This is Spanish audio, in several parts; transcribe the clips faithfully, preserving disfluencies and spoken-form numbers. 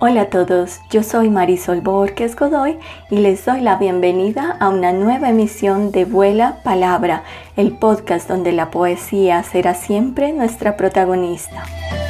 Hola a todos, yo soy Marisol Borges Godoy y les doy la bienvenida a una nueva emisión de Vuela Palabra, el podcast donde la poesía será siempre nuestra protagonista.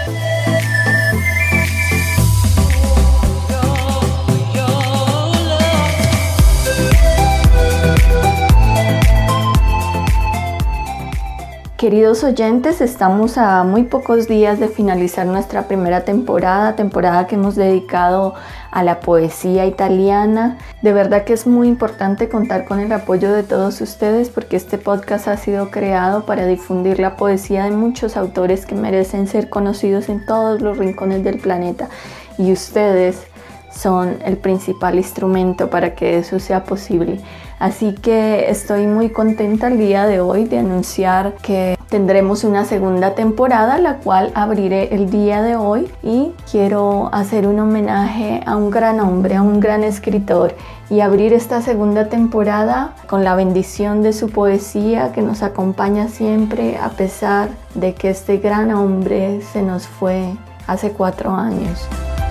Queridos oyentes, estamos a muy pocos días de finalizar nuestra primera temporada, temporada que hemos dedicado a la poesía italiana. De verdad que es muy importante contar con el apoyo de todos ustedes porque este podcast ha sido creado para difundir la poesía de muchos autores que merecen ser conocidos en todos los rincones del planeta. Y ustedes son el principal instrumento para que eso sea posible. Así que estoy muy contenta el día de hoy de anunciar que tendremos una segunda temporada, la cual abriré el día de hoy, y quiero hacer un homenaje a un gran hombre, a un gran escritor, y abrir esta segunda temporada con la bendición de su poesía que nos acompaña siempre a pesar de que este gran hombre se nos fue hace cuatro años.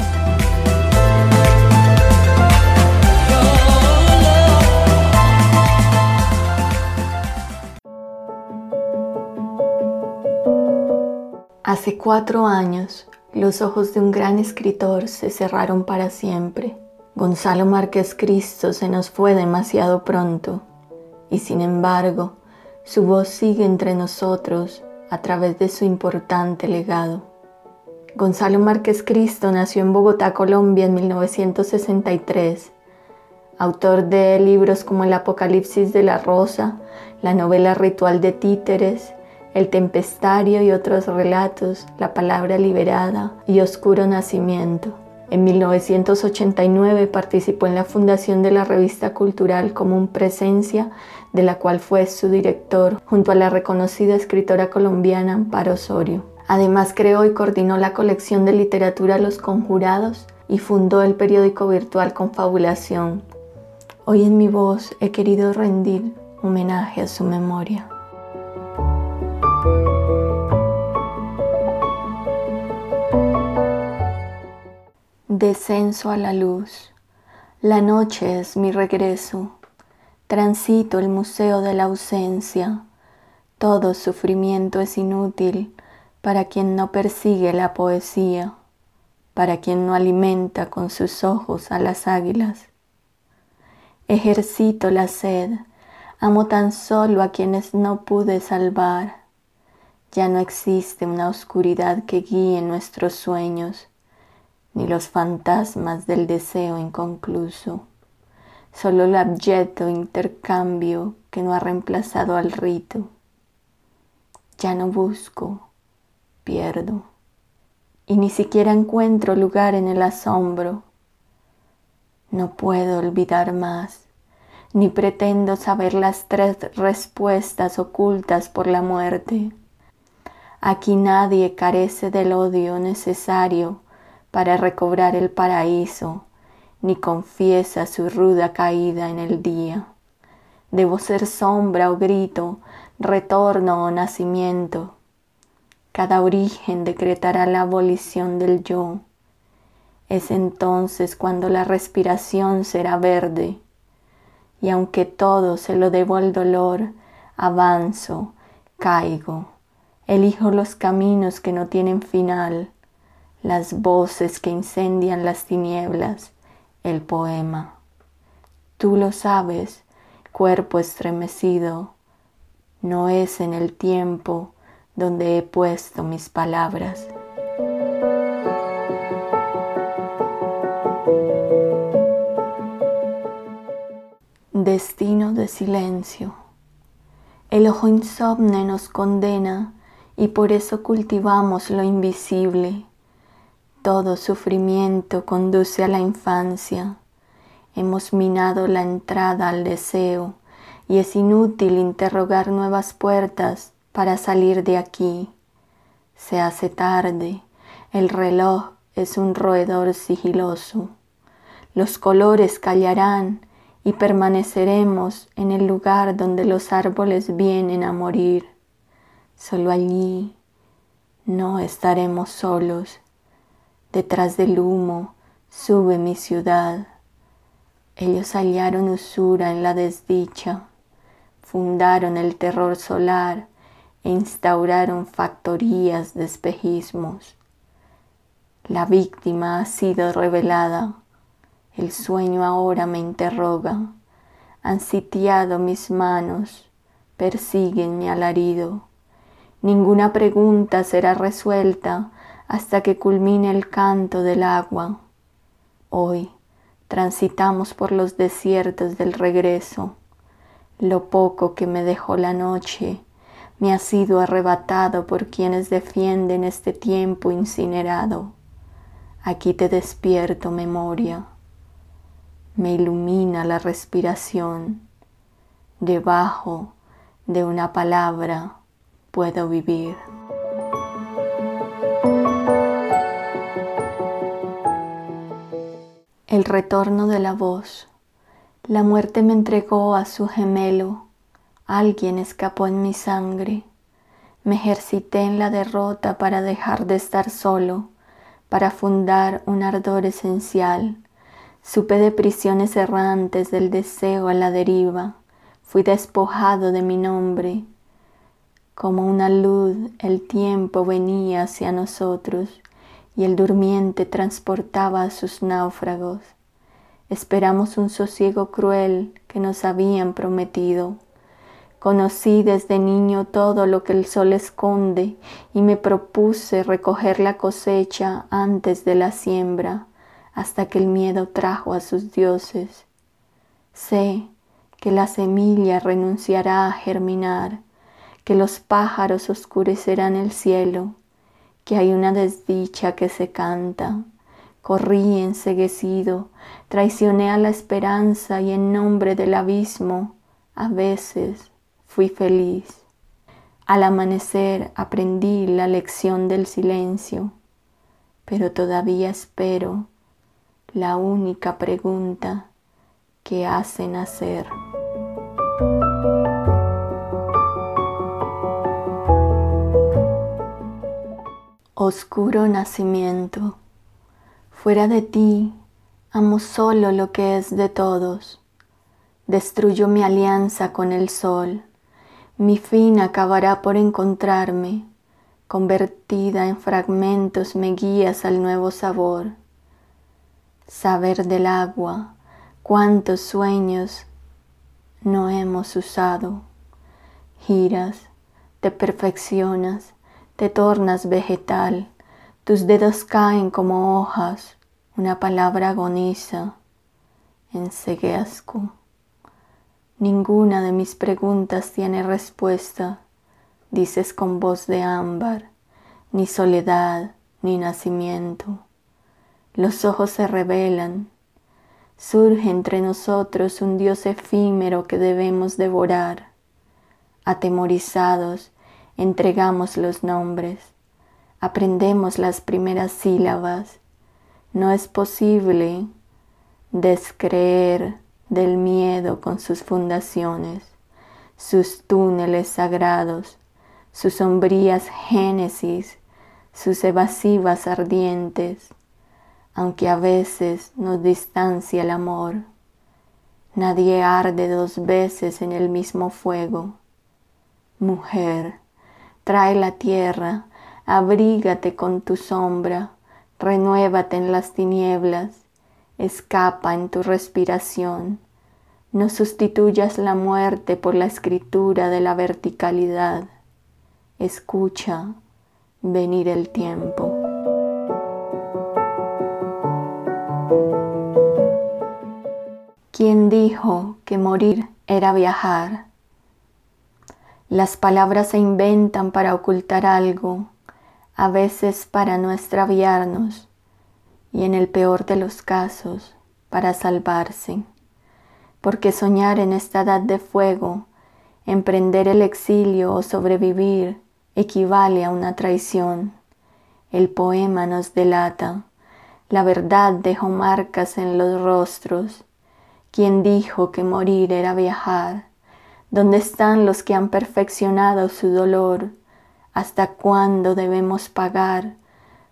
Hace cuatro años, los ojos de un gran escritor se cerraron para siempre. Gonzalo Márquez Cristo se nos fue demasiado pronto, y sin embargo, su voz sigue entre nosotros a través de su importante legado. Gonzalo Márquez Cristo nació en Bogotá, Colombia, en mil novecientos sesenta y tres. Autor de libros como El Apocalipsis de la Rosa, la novela Ritual de Títeres, El Tempestario y otros relatos, La Palabra Liberada y Oscuro Nacimiento. En mil novecientos ochenta y nueve participó en la fundación de la revista cultural Común Presencia, de la cual fue su director, junto a la reconocida escritora colombiana Amparo Osorio. Además creó y coordinó la colección de literatura Los Conjurados y fundó el periódico virtual Confabulación. Hoy en mi voz he querido rendir homenaje a su memoria. Descenso a la luz. La noche es mi regreso. Transito el museo de la ausencia. Todo sufrimiento es inútil para quien no persigue la poesía, para quien no alimenta con sus ojos a las águilas. Ejercito la sed, amo tan solo a quienes no pude salvar. Ya no existe una oscuridad que guíe nuestros sueños, ni los fantasmas del deseo inconcluso, solo el abyecto intercambio que no ha reemplazado al rito. Ya no busco, pierdo, y ni siquiera encuentro lugar en el asombro. No puedo olvidar más, ni pretendo saber las tres respuestas ocultas por la muerte. Aquí nadie carece del odio necesario para recobrar el paraíso, ni confiesa su ruda caída en el día. Debo ser sombra o grito, retorno o nacimiento. Cada origen decretará la abolición del yo. Es entonces cuando la respiración será verde, y aunque todo se lo debo al dolor, avanzo, caigo, elijo los caminos que no tienen final, las voces que incendian las tinieblas, el poema. Tú lo sabes, cuerpo estremecido, no es en el tiempo donde he puesto mis palabras. Destino de silencio. El ojo insomne nos condena y por eso cultivamos lo invisible. Todo sufrimiento conduce a la infancia. Hemos minado la entrada al deseo y es inútil interrogar nuevas puertas para salir de aquí. Se hace tarde, el reloj es un roedor sigiloso. Los colores callarán y permaneceremos en el lugar donde los árboles vienen a morir. Solo allí no estaremos solos. Detrás del humo Sube mi ciudad. Ellos hallaron usura en la desdicha, fundaron el terror solar e instauraron factorías de espejismos. La víctima ha sido revelada, el sueño ahora me interroga. Han sitiado mis manos, persiguen mi alarido. Ninguna pregunta será resuelta hasta que culmine el canto del agua. Hoy transitamos por los desiertos del regreso. Lo poco que me dejó la noche me ha sido arrebatado por quienes defienden este tiempo incinerado. Aquí te despierto, memoria. Me ilumina la respiración. Debajo de una palabra puedo vivir. El retorno de la voz. La muerte me entregó a su gemelo. Alguien escapó en mi sangre. Me ejercité en la derrota para dejar de estar solo, para fundar un ardor esencial. Supe de prisiones errantes del deseo a la deriva. Fui despojado de mi nombre. Como una luz, el tiempo venía hacia nosotros y el durmiente transportaba a sus náufragos. Esperamos un sosiego cruel que nos habían prometido. Conocí desde niño todo lo que el sol esconde y me propuse recoger la cosecha antes de la siembra, hasta que el miedo trajo a sus dioses. Sé que la semilla renunciará a germinar, que los pájaros oscurecerán el cielo, que hay una desdicha que se canta. Corrí enceguecido, traicioné a la esperanza y en nombre del abismo, a veces fui feliz. Al amanecer aprendí la lección del silencio, pero todavía espero la única pregunta que hace nacer. Oscuro nacimiento. Fuera de ti, amo solo lo que es de todos. Destruyo mi alianza con el sol. Mi fin acabará por encontrarme. Convertida en fragmentos me guías al nuevo sabor. Saber del agua, cuántos sueños no hemos usado. Giras, te perfeccionas, te tornas vegetal. Tus dedos caen como hojas, una palabra agoniza. Enceguezco. Ninguna de mis preguntas tiene respuesta, dices con voz de ámbar, ni soledad, ni nacimiento. Los ojos se revelan, surge entre nosotros un Dios efímero que debemos devorar. Atemorizados, entregamos los nombres, aprendemos las primeras sílabas. No es posible descreer del miedo con sus fundaciones, sus túneles sagrados, sus sombrías génesis, sus evasivas ardientes, aunque a veces nos distancia el amor. Nadie arde dos veces en el mismo fuego. Mujer, trae la tierra, abrígate con tu sombra, renuévate en las tinieblas, escapa en tu respiración. No sustituyas la muerte por la escritura de la verticalidad. Escucha venir el tiempo. ¿Quién dijo que morir era viajar? Las palabras se inventan para ocultar algo, a veces para no extraviarnos y en el peor de los casos para salvarse. Porque soñar en esta edad de fuego, emprender el exilio o sobrevivir equivale a una traición. El poema nos delata, la verdad dejó marcas en los rostros. ¿Quién dijo que morir era viajar? ¿Dónde están los que han perfeccionado su dolor? ¿Hasta cuándo debemos pagar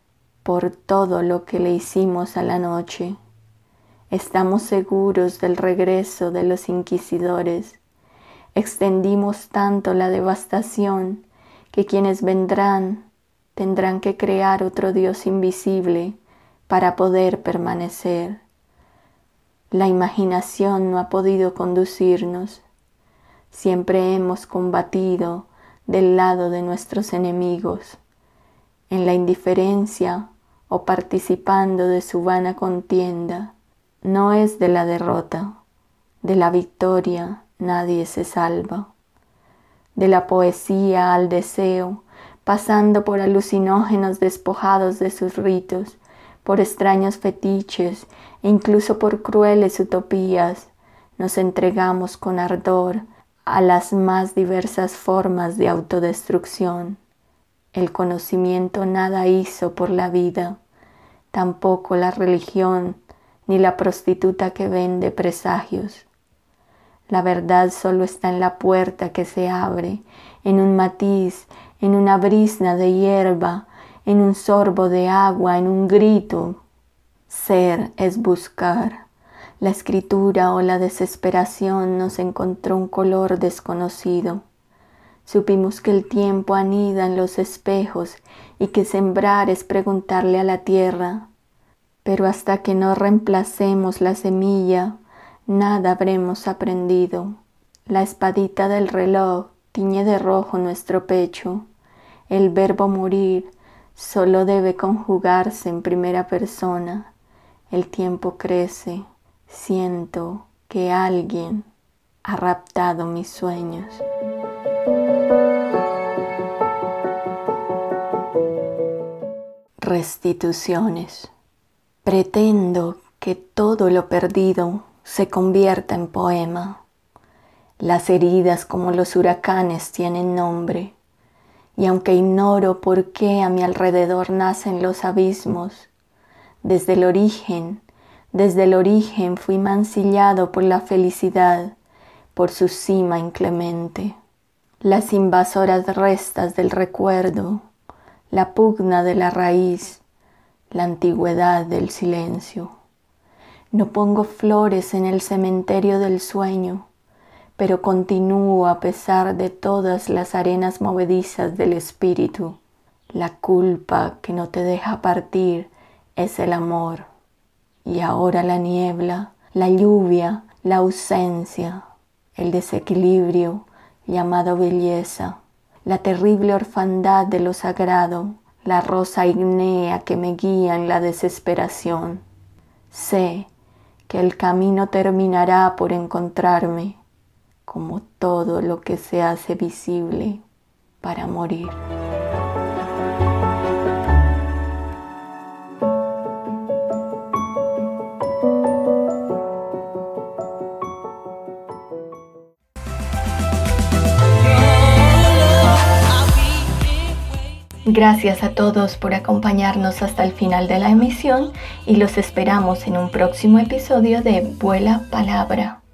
por todo lo que le hicimos a la noche. Estamos seguros del regreso de los inquisidores. Extendimos tanto la devastación que quienes vendrán tendrán que crear otro Dios invisible para poder permanecer. La imaginación no ha podido conducirnos. Siempre hemos combatido del lado de nuestros enemigos, en la indiferencia o participando de su vana contienda. No es de la derrota, de la victoria nadie se salva. De la poesía al deseo, pasando por alucinógenos despojados de sus ritos, por extraños fetiches e incluso por crueles utopías, nos entregamos con ardor a las más diversas formas de autodestrucción. El conocimiento nada hizo por la vida, tampoco la religión ni la prostituta que vende presagios. La verdad solo está en la puerta que se abre, en un matiz, en una brizna de hierba, en un sorbo de agua, en un grito. Ser es buscar. La escritura o la desesperación nos encontró un color desconocido. Supimos que el tiempo anida en los espejos y que sembrar es preguntarle a la tierra. Pero hasta que no reemplacemos la semilla, nada habremos aprendido. La espadita del reloj tiñe de rojo nuestro pecho. El verbo morir solo debe conjugarse en primera persona. El tiempo crece. Siento que alguien ha raptado mis sueños. Restituciones. Pretendo que todo lo perdido se convierta en poema. Las heridas como los huracanes tienen nombre, y aunque ignoro por qué a mi alrededor nacen los abismos, desde el origen, desde el origen fui mancillado por la felicidad, por su cima inclemente. Las invasoras restas del recuerdo, la pugna de la raíz, la antigüedad del silencio. No pongo flores en el cementerio del sueño, pero continúo a pesar de todas las arenas movedizas del espíritu. La culpa que no te deja partir es el amor. Y ahora la niebla, la lluvia, la ausencia, el desequilibrio llamado belleza, la terrible orfandad de lo sagrado, la rosa ígnea que me guía en la desesperación. Sé que el camino terminará por encontrarme, como todo lo que se hace visible para morir. Gracias a todos por acompañarnos hasta el final de la emisión y los esperamos en un próximo episodio de Vuela Palabra.